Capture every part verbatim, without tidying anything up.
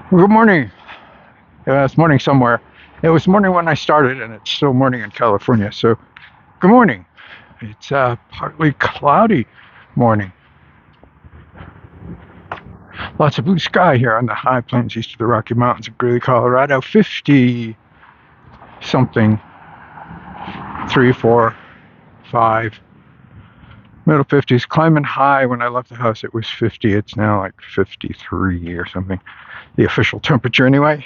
Good morning. Uh, it's morning somewhere. It was morning when I started, and it's still morning in California. So, good morning. It's a partly cloudy morning. Lots of blue sky here on the high plains east of the Rocky Mountains of Greeley, Colorado. fifty something, three, four, five, middle fifties. Climbing high. When I left the house, it was fifty. It's now like fifty-three or something. The official temperature, anyway.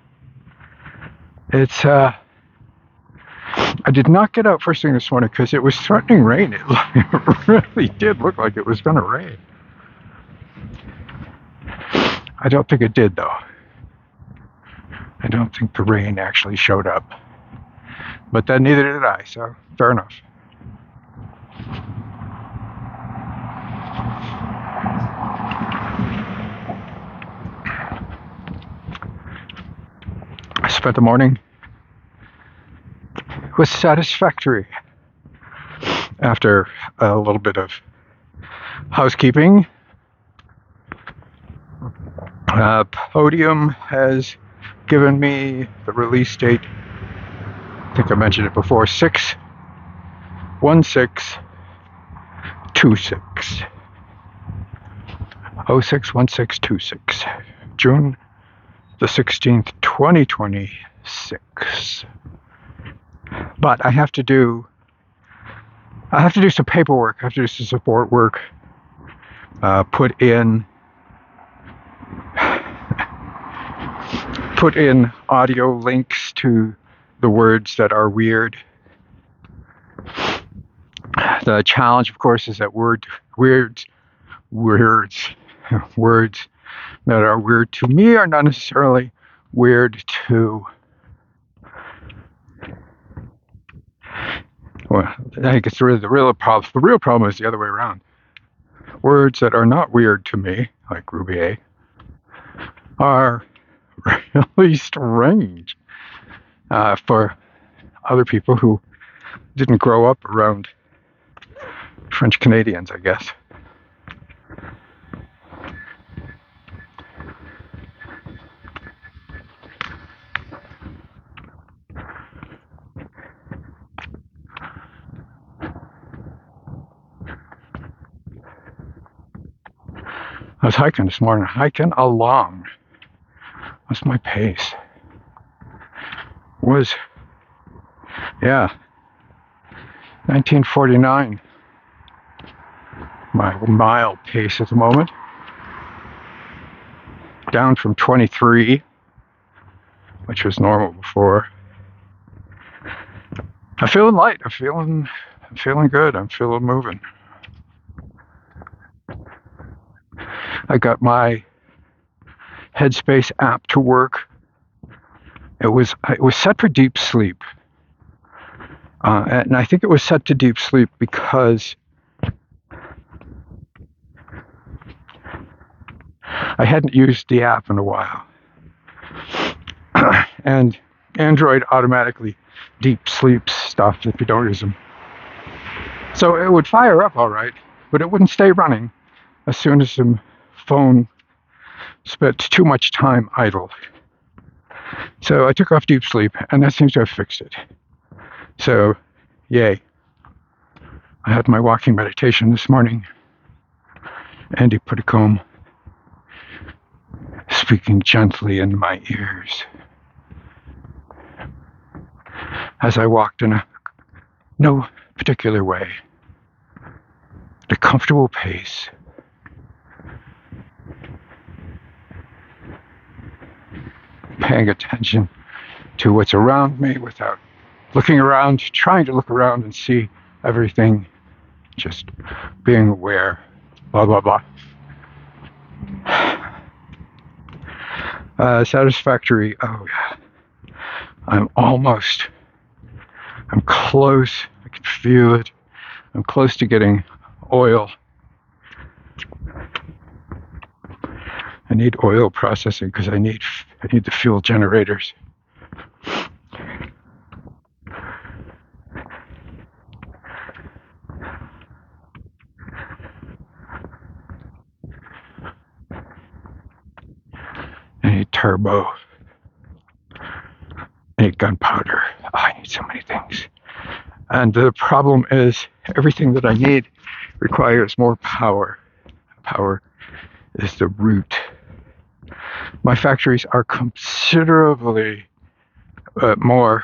It's uh, I did not get out first thing this morning because it was threatening rain. It, it really did look like it was going to rain. I don't think it did, though. I don't think the rain actually showed up. But then neither did I, so fair enough. I spent the morning was satisfactory after a little bit of housekeeping. Uh, Podium has given me the release date. I think I mentioned it before. six one six two six. oh six one six two six. June the sixteenth, twenty twenty-six. But I have to do I have to do some paperwork. I have to do some support work. Uh, put in put in audio links to the words that are weird. The challenge, of course, is that word weird words words that are weird to me are not necessarily weird to well, I think it's really the real problem. The real problem is the other way around. Words that are not weird to me, like Rubier, are really strange uh, for other people who didn't grow up around French Canadians, I guess. I was hiking this morning, hiking along. What's my pace? Was, yeah, nineteen forty-nine. My mile pace at the moment. Down from twenty-three, which was normal before. I'm feeling light. I'm feeling, I'm feeling good. I'm feeling moving. I got my Headspace app to work. It was it was set for deep sleep, uh, and I think it was set to deep sleep because I hadn't used the app in a while, and Android automatically deep sleeps stuff if you don't use them. So it would fire up all right, but it wouldn't stay running as soon as the phone spent too much time idle. So I took off deep sleep, and that seems to have fixed it. So, yay. I had my walking meditation this morning. Andy Puddicombe speaking gently in my ears as I walked in a no particular way, at a comfortable pace. Paying attention to what's around me without looking around, trying to look around and see everything, just being aware, blah, blah, blah. Uh, satisfactory, oh yeah. I'm almost, I'm close, I can feel it. I'm close to getting oil. I need oil processing because I need I need the fuel generators. I need turbo. I need gunpowder. Oh, I need so many things. And the problem is everything that I need requires more power. Power is the root. My factories are considerably uh, more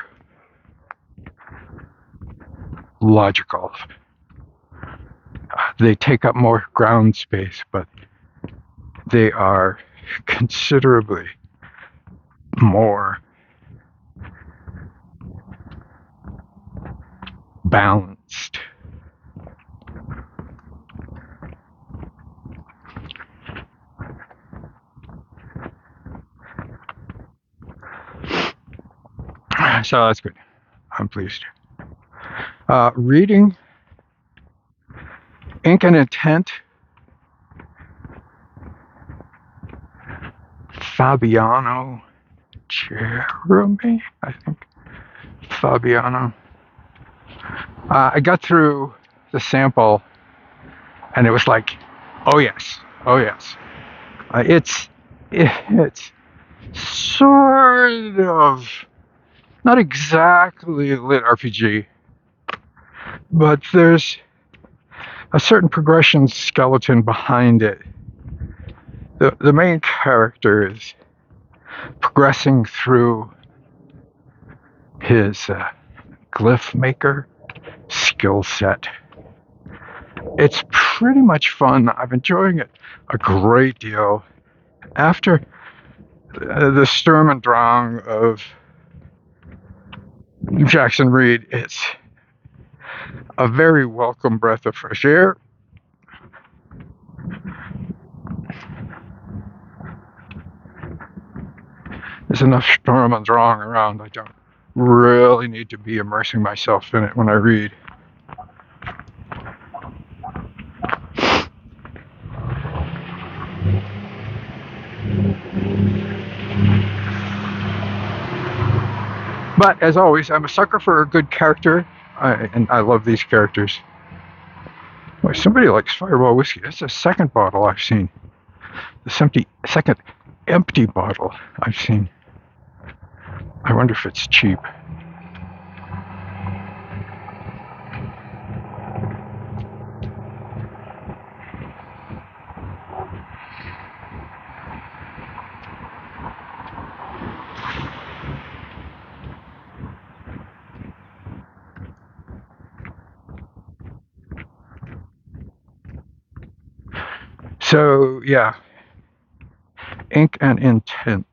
logical. Uh, they take up more ground space, but they are considerably more balanced. So that's good. I'm pleased. Uh, reading Ink and Intent, Fabiano Jeremy, I think. Fabiano. Uh, I got through the sample and it was like, oh yes, oh yes. Uh, it's, it, it's sort of, not exactly lit R P G, but there's a certain progression skeleton behind it. The, the main character is progressing through his uh, glyph maker skill set. It's pretty much fun. I'm enjoying it a great deal. After uh, the Sturm und Drang of Jackson Reed, it's a very welcome breath of fresh air. There's enough Sturm und Drang around. I don't really need to be immersing myself in it when I read. But as always, I'm a sucker for a good character, I, and I love these characters. Boy, somebody likes Fireball whiskey. That's the second bottle I've seen. The empty, second empty bottle I've seen. I wonder if it's cheap. So, yeah, Ink and Intent.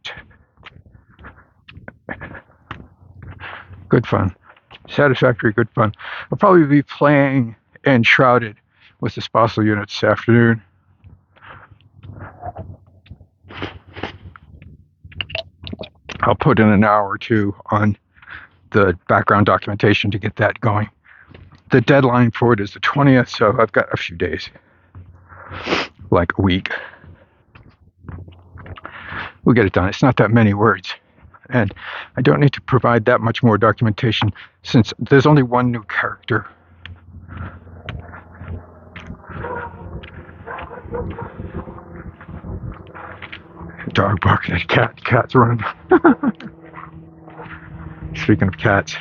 Good fun. Satisfactory, good fun. I'll probably be playing Enshrouded with the spousal unit this afternoon. I'll put in an hour or two on the background documentation to get that going. The deadline for it is the twentieth, so I've got a few days. Like a week. We'll get it done. It's not that many words. And I don't need to provide that much more documentation since there's only one new character. Dog barking at cat. Cat's running. Speaking of cats.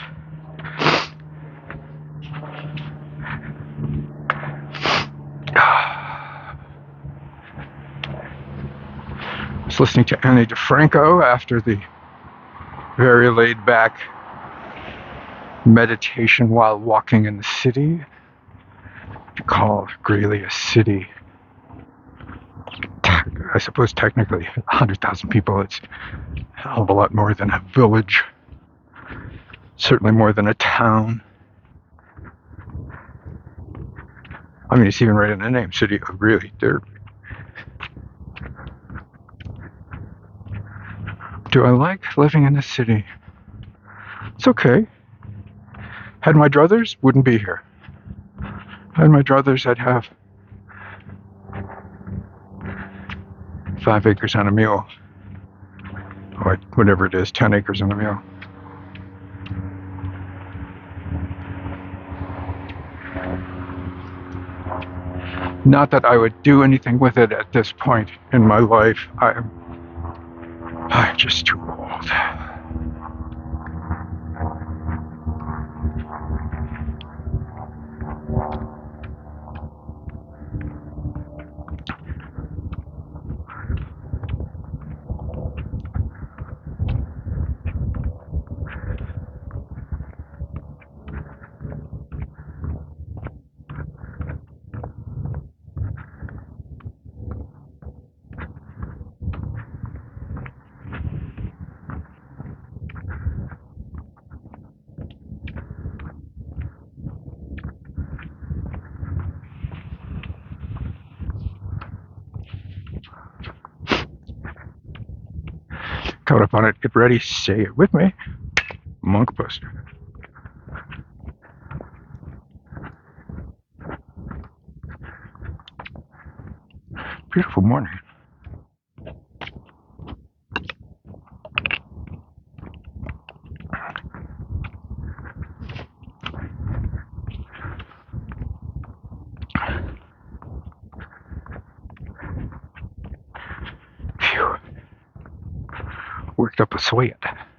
I was listening to Annie DeFranco after the very laid back meditation while walking in the city. You call Greeley a city. I suppose technically one hundred thousand people, it's a hell of a lot more than a village. Certainly more than a town. I mean, it's even right in the name, City of Greeley. They're Do I like living in the city? It's okay. Had my druthers, wouldn't be here. Had my druthers, I'd have five acres and a mule. Or whatever it is, ten acres and a mule. Not that I would do anything with it at this point in my life. I'm I'm just too old. Coming up on it, get ready, say it with me. Monk poster. Beautiful morning. Phew. Worked up a sweat.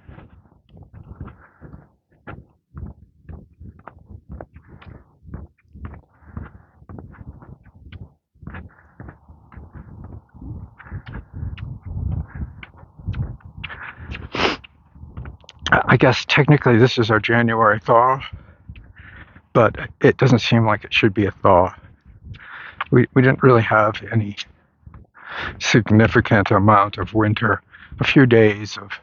I guess technically this is our January thaw, but it doesn't seem like it should be a thaw. We we didn't really have any significant amount of winter. A few days of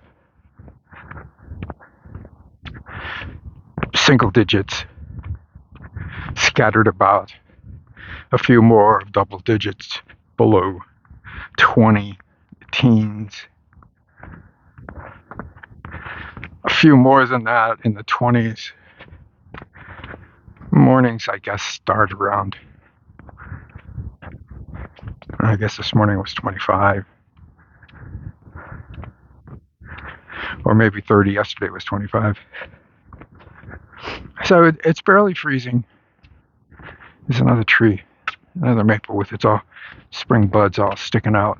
single digits scattered about. A few more of double digits below twenty teens. A few more than that in the twenties. Mornings, I guess, start around, I guess this morning was twenty-five. Or maybe thirty. Yesterday was twenty-five. So it, it's barely freezing. There's another tree, another maple with its all spring buds all sticking out.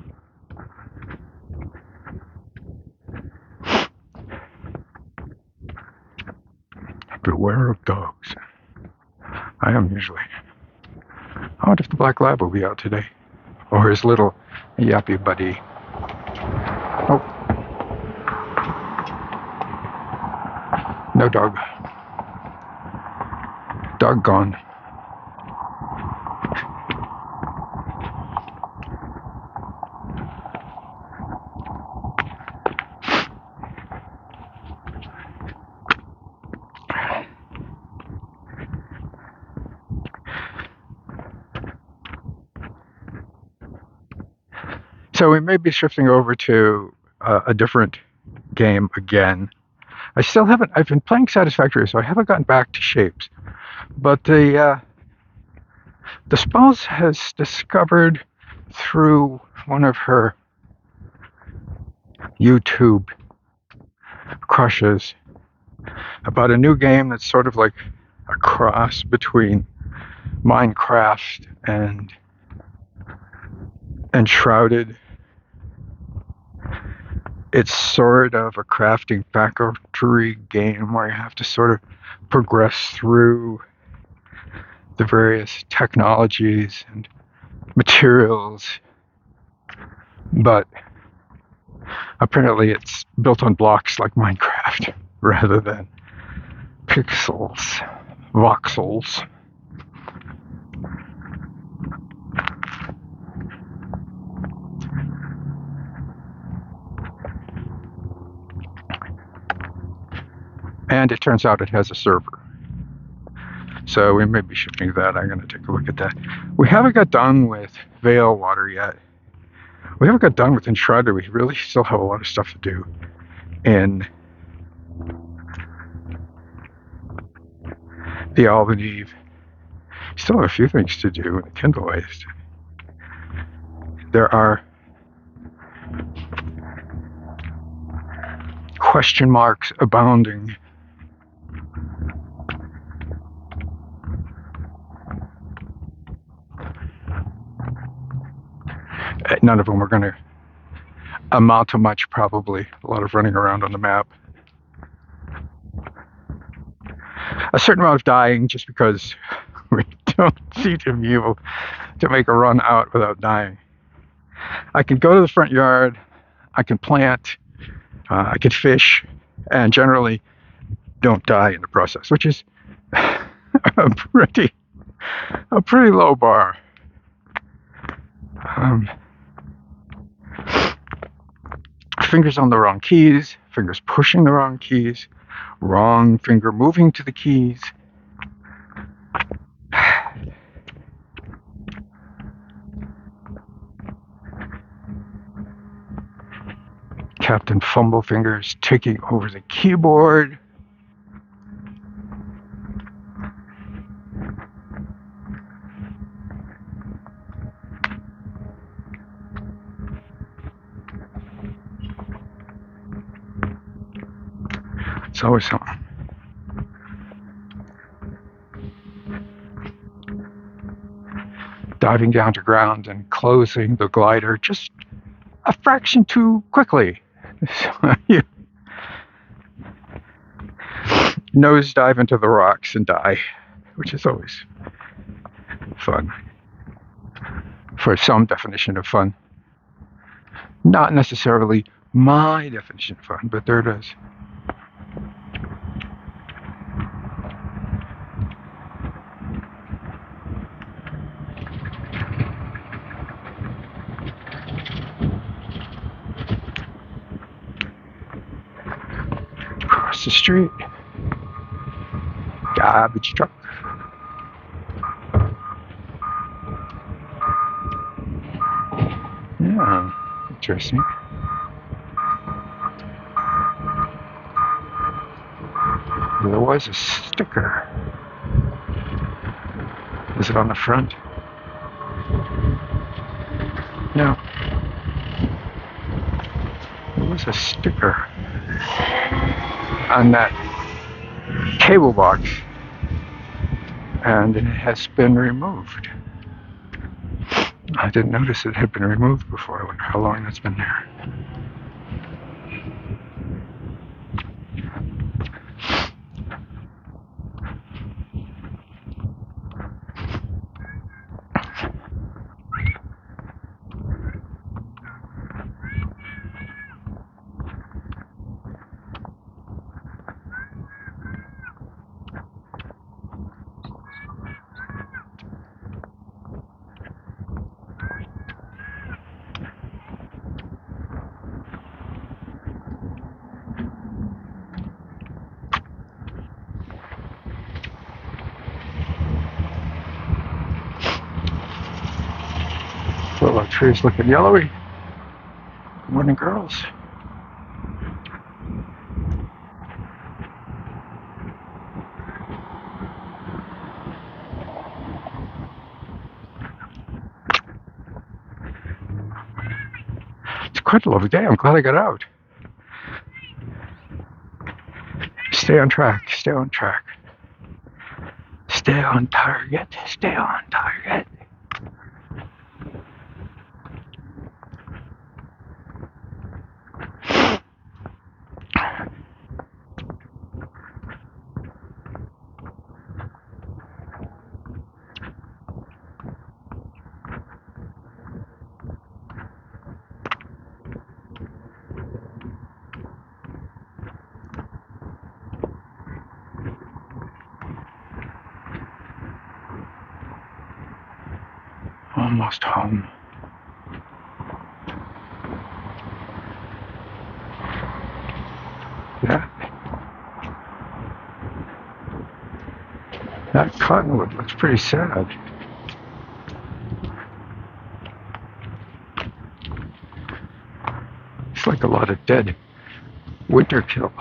Beware of dogs. I am usually. I wonder if the black lab will be out today. Or his little yappy buddy. Oh. No dog. Dog gone. So we may be shifting over to uh, a different game again. I still haven't, I've been playing Satisfactory, so I haven't gotten back to Shapes. But the, uh, the spouse has discovered through one of her YouTube crushes about a new game that's sort of like a cross between Minecraft and Enshrouded. It's sort of a crafting factory game where you have to sort of progress through the various technologies and materials, but apparently it's built on blocks like Minecraft rather than pixels, voxels. And it turns out it has a server. So we may be shifting to that. I'm going to take a look at that. We haven't got done with Veil Water yet. We haven't got done with Enshrouded. We really still have a lot of stuff to do in the Alban Eve. Still have a few things to do in the Kindle Waste. There are question marks abounding. None of them are going to amount to much, probably. A lot of running around on the map. A certain amount of dying, just because we don't seem to be able to make a run out without dying. I can go to the front yard, I can plant, uh, I can fish, and generally don't die in the process, which is a pretty, a pretty low bar. Um, fingers on the wrong keys, fingers pushing the wrong keys, wrong finger moving to the keys. Captain Fumble Fingers taking over the keyboard. It's always something. Diving down to ground and closing the glider just a fraction too quickly. So you nose dive into the rocks and die, which is always fun. For some definition of fun. Not necessarily my definition of fun, but there it is. Across the street. Garbage truck. Yeah, interesting. There was a sticker. Is it on the front? No. There was a sticker on that cable box, and it has been removed. I didn't notice it had been removed before. I wonder how long that's been there. Little trees looking yellowy. Good morning, girls. It's quite a lovely day. I'm glad I got out. Stay on track. Stay on track. Stay on target. Stay on target. Almost home. That, that cottonwood looks pretty sad. It's like a lot of dead winter kill.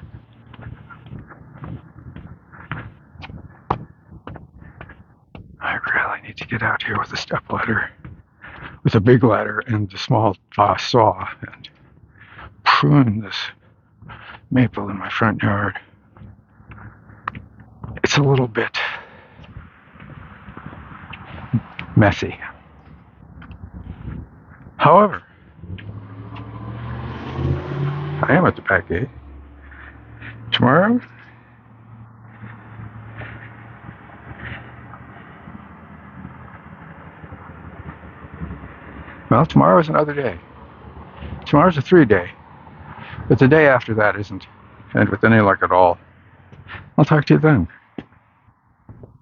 I really need to get out here with a step ladder, with a big ladder and a small uh, saw, and prune this maple in my front yard. It's a little bit messy. However, I am at the back gate. Tomorrow? Well, tomorrow is another day. Tomorrow's a three day. But the day after that isn't. And with any luck at all, I'll talk to you then.